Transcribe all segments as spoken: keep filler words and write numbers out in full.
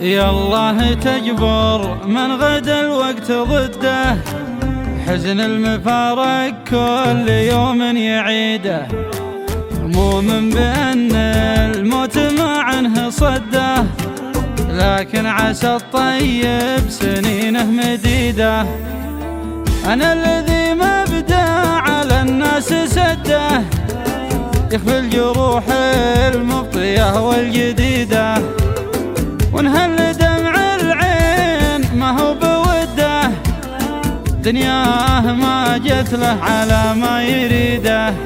يا الله تجبر من غدا الوقت ضده، حزن المفارق كل يوم يعيده، مؤمن بأن الموت ما عنه صده، لكن عسى الطيب سنينه مديده. أنا الذي مبدأ على الناس سده، يخفي الجروح المبطية والجديدة، ونهل دمع العين ما هو بوده، دنياه ما جت له على ما يريده.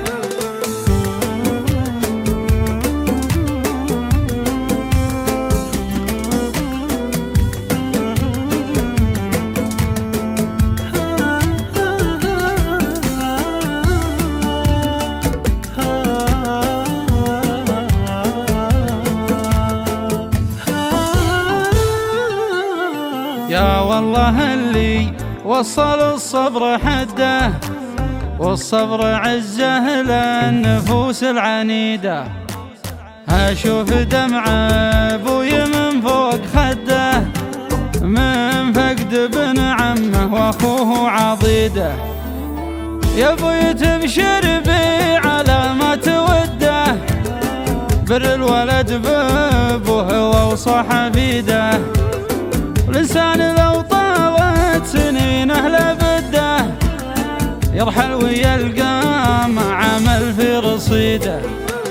يا والله اللي وصل الصبر حده، والصبر عزه للنفوس العنيده، أشوف دمع أبوي من فوق خده، من فقد ابن عمه وأخوه عضيده. يا أبوي تبشر بي على ما توده، بر الولد بأبوه وأوصى حفيده، الإنسان لو طالت سنينه لبده، يرحل ويلقى ما عمل في رصيده.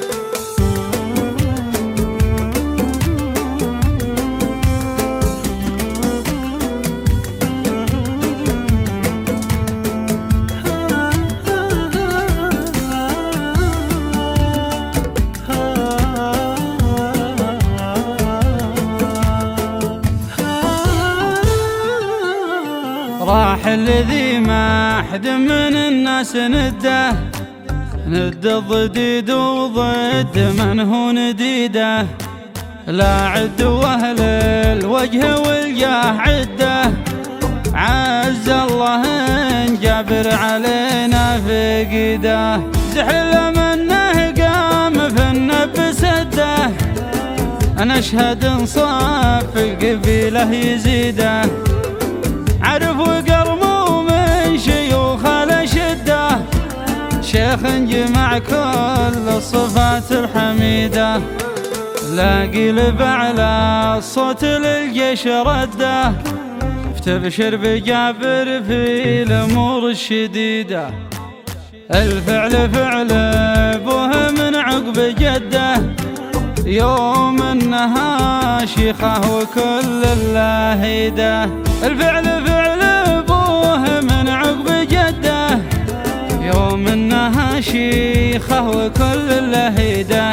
راح الذي ما حد من الناس نده، ند الضديد وضد من هو نديده، لا عد واهل الوجه والجاه عده، عز الله ان جابر علينا فقده، زحل منه قام في النب سده، انا اشهد انصاف القبيله يزيده، عرف وقرمو من شيوخ الشده، شيخ جمع كل الصفات الحميده، لاقي لبعلى الصوت للجيش رده، فتبشر بجابر في الامور الشديده، الفعل فعل ابوه من عقب جده، يوم انها شيخه وكل اللاهيده، الفعل فعل ابوه من عقب جده، يوم انها شيخه وكل اللاهيده.